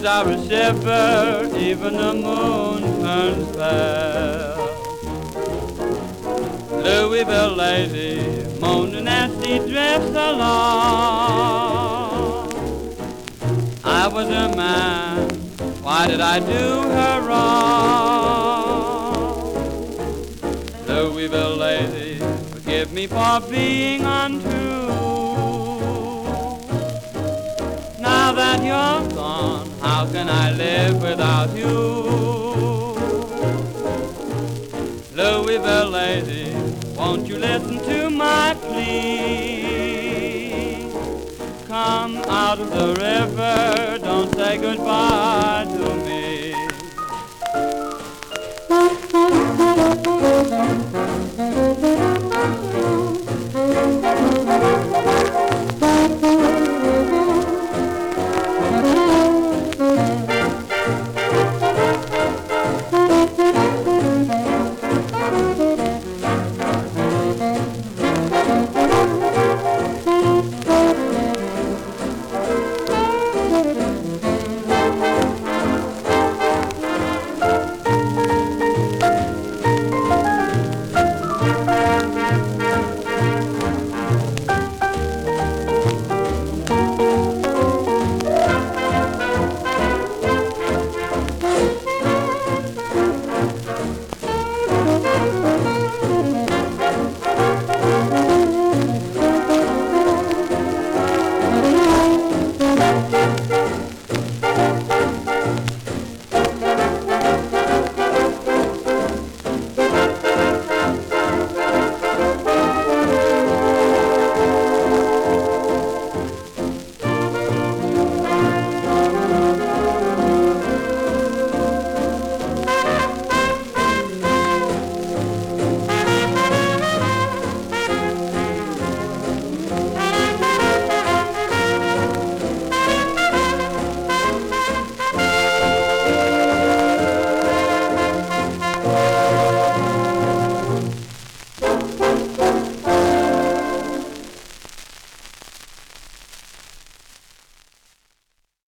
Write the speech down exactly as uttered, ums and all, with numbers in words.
trees are a shiver, even the moon turns pale. Louisville lady, moaning as she drifts along. I was a man, why did I do her wrong? Louisville lady, forgive me for being untrue. Now that you're gone, how can I live without you? Louisville lady, won't you listen to my plea? Come out of the river, don't say goodbye.